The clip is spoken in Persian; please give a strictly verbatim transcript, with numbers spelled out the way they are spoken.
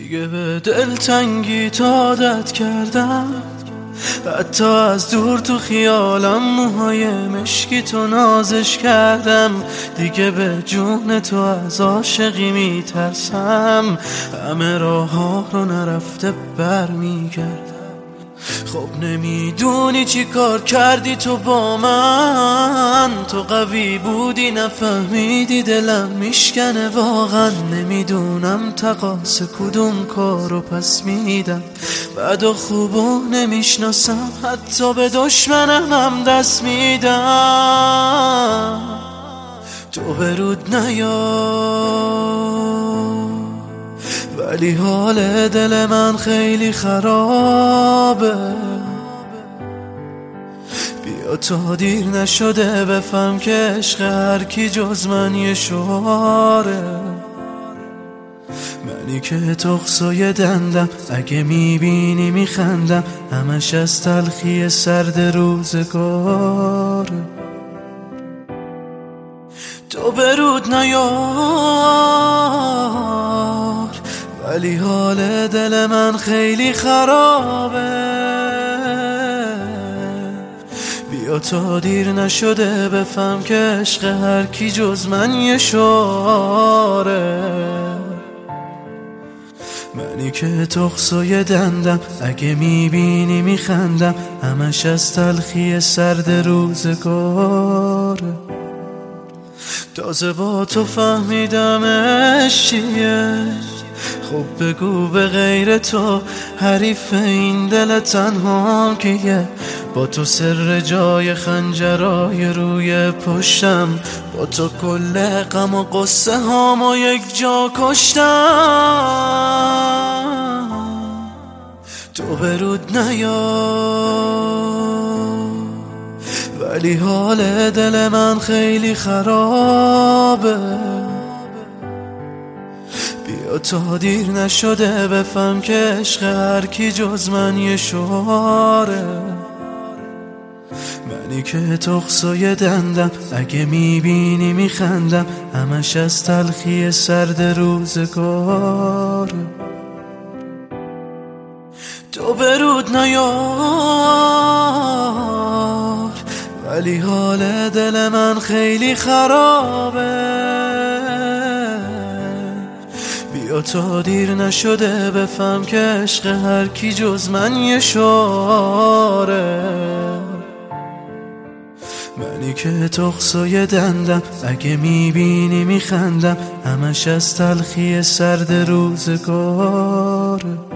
دیگه به دلتنگی تا عادت کردم، حتی از دور تو خیالم موهای مشکی تو نازش کردم. دیگه به جون تو از عاشقی میترسم، همه راه ها رو نرفته بر میگردم. خب نمیدونی چی کار کردی تو با من، تو قوی بودی نفهمیدی دلم میشکنه واقعا. نمیدونم تقاص کدوم کارو پس میدم، بد و خوبو نمیشناسم، حتی به دشمنم هم دست میدم. تو برود نیار، ولی حال دل من خیلی خرابه. بیا تا دیر نشده بفهم که عشق هر کی جز من یه شعاره. منی که تخصای دندم، اگه میبینی میخندم، همش از تلخی سرد روزگاره. تو برود نیار، ولی حال دل من خیلی خرابه. بیا تا دیر نشده بفهم که عشق هر کی جز من یه شعاره. منی که تخصای دندم، اگه میبینی میخندم، همش از تلخی سرد روزگاره. تازه با تو فهمیدم عشق چیه، خب بگو به غیر تو حریف این دل تنها کیه. با تو سر جای خنجرای روی پشتم، با تو کل غم و قصه هامو یک جا کشتم. تو برود نیار، ولی حال دل من خیلی خرابه. بیا تا دیر نشده بفهم که عشق هر کی جز من یه شعاره. منی که تخصای دندم، اگه میبینی میخندم، همش از تلخی سرد روزگاره. تو برود نیار، ولی حال دل من خیلی خرابه. بیا تا دیر نشده بفهم که عشق هر کی جز من یه شعاره. منی که تخصای دندم، اگه میبینی میخندم، همش از تلخی سرد روزگاره.